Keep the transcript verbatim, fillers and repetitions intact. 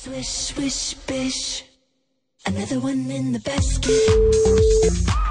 Swish, swish, bish. Another one in the basket.